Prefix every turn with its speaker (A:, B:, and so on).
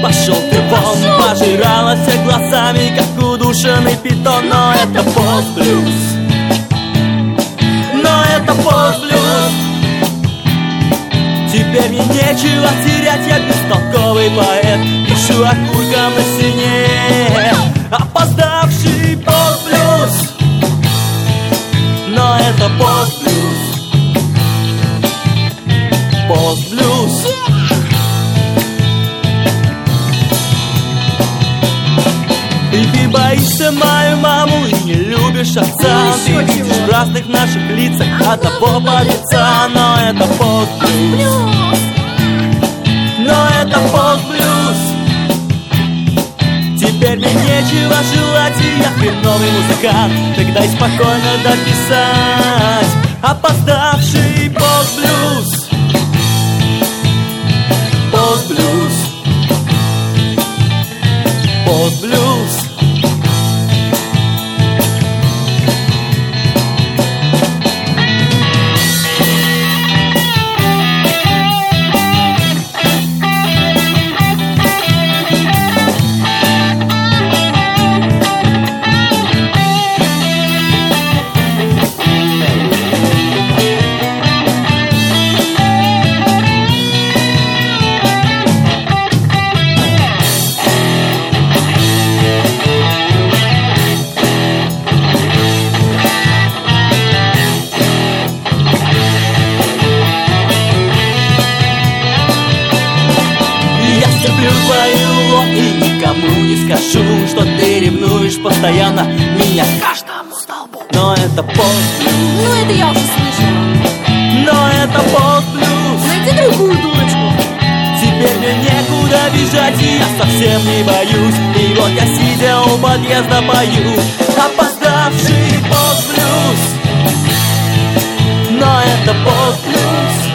A: пошел ты вон. Пожирала всех глазами, как удушенный питон. Но это пост-блюз, но это пост-блюз. Теперь мне нечего терять, я бестолковый поэт. Пишу окурком на стене, опоздавший пост-блюз. Но это пост-блюз, пост-блюз. И ты боишься мою маму и не любишь отца. Ты видишь в разных наших лицах одного подлеца. Но это пост-блюз, но это пост-блюз. Теперь мне нечего желать, и я хреновый музыкант. Тогда и спокойно дописать опоздавший пост-блюз, пост-блюз, пост-блюз. Скажу, что ты ревнуешь постоянно меня к каждому столбу. Но это пост-блюз.
B: Ну это я уже слышала.
A: Но это пост-блюз.
B: Найди другую дурочку.
A: Теперь мне некуда бежать, и я совсем не боюсь. И вот я, сидя у подъезда, пою опоздавший пост-блюз. Но это пост-блюз.